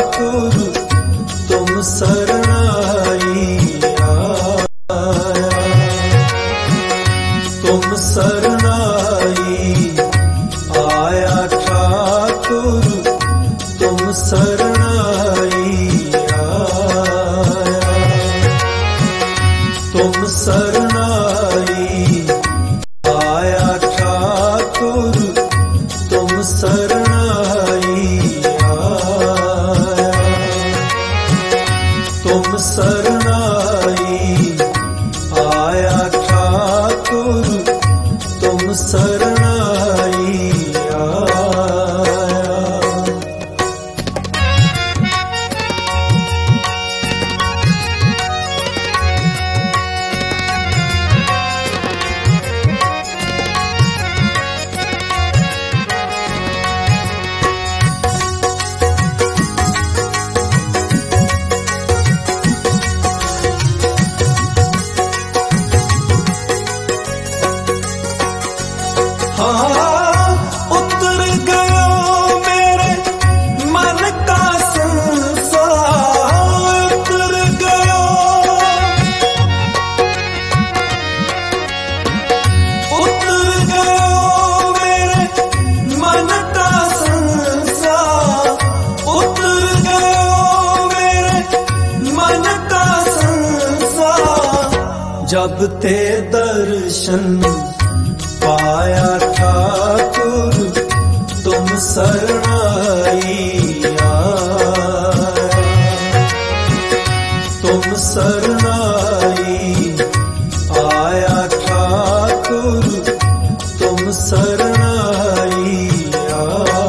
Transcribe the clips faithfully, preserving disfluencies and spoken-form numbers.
ठाकुर तुम शरणाई आया, तुम शरणाई आया ठाकुर तुम शरणाई आया, तुम शरणाई आया ठाकुर तुम शरणाई आया, तुम शरणाई आया ठाकुर तुम शरणाई आया। हाँ, उतर गया मेरे मन का संसार, उतर गया, उतर गया मेरे मन का संसार, उतर गया मेरे मन का संसार, जब ते दर्शन पाया ठाकुर तुम शरणाई आया, तुम शरणाई आया ठाकुर तुम शरणाई आया।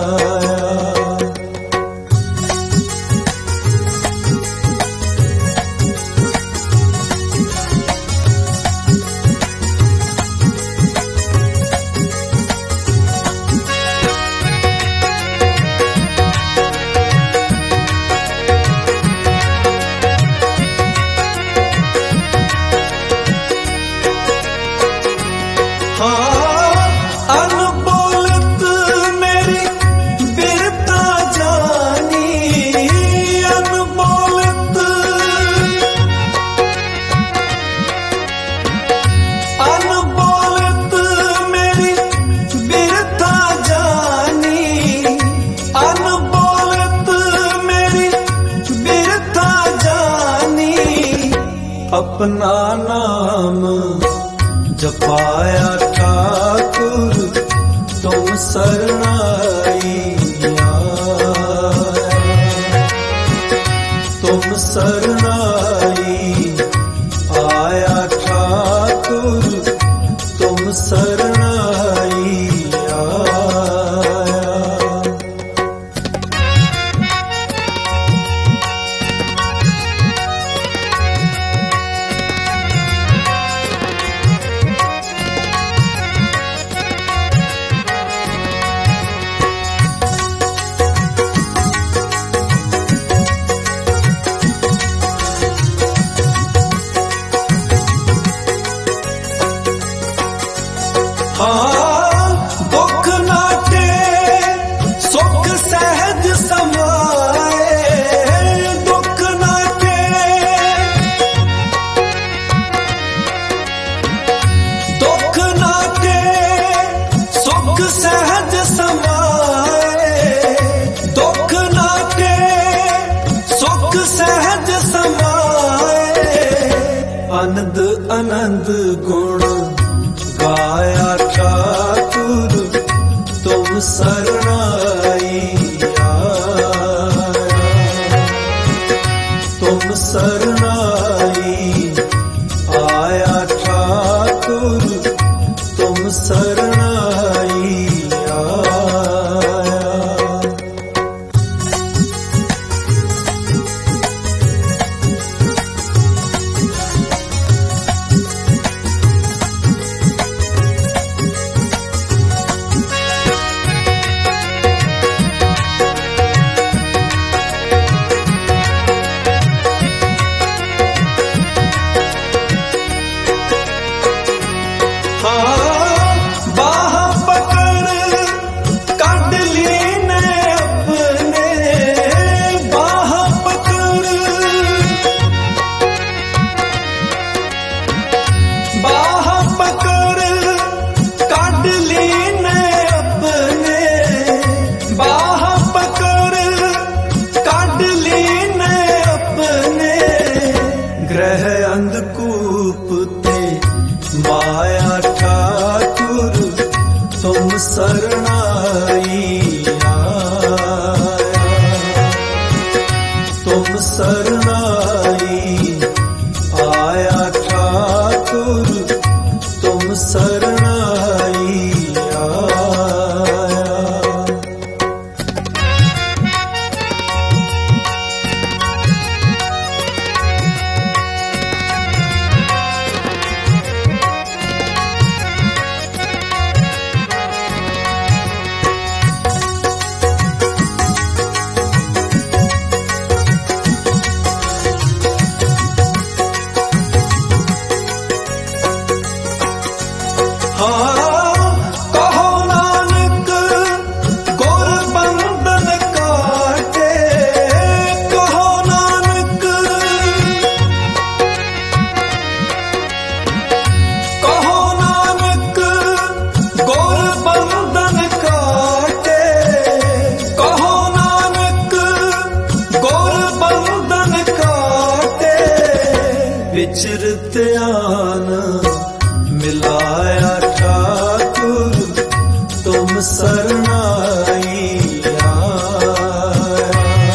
अनबोलत मेरी बिरता जानी, अनबोलत, अनबोलत मेरी बिरता जानी, अनबोलत मेरी बिरता जानी, अपना नाम जपाया ठाकुर तुम शरणाई आया, तुम शरणाई आया ठाकुर तुम शरणाई आया। हाँ, दुख नाटे सुख सहज समाए, दुख नाटे, दुख नाटे सुख सहज समाए, दुख नाटे सुख सहज समाए, आनंद आनंद गुण गाया ठाकुर तुम शरणाई आया, तुम शरणाई आया ठाकुर तुम शरणाई आया। तुम शरणाई, आया ठाकुर तुम शरणाई आया। विचरत आन मिलाया ठाकुर तुम शरणाई आया।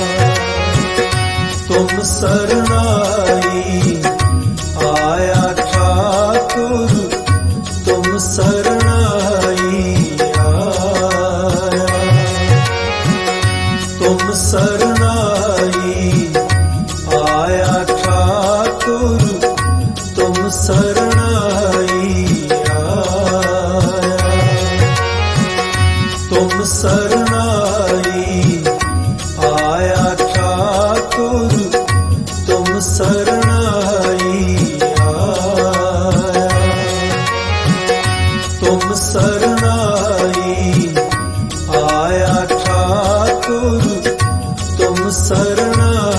तुम शरणाई, आया ठाकुर तुम शरणाई आया। तुम शरणाई, आया ठाकुर तुम शरणाई आया। तुम शरणाई, आया ठाकुर तुम शरणाई आया। तुम शरणाई, आया ठाकुर तुम शरणाई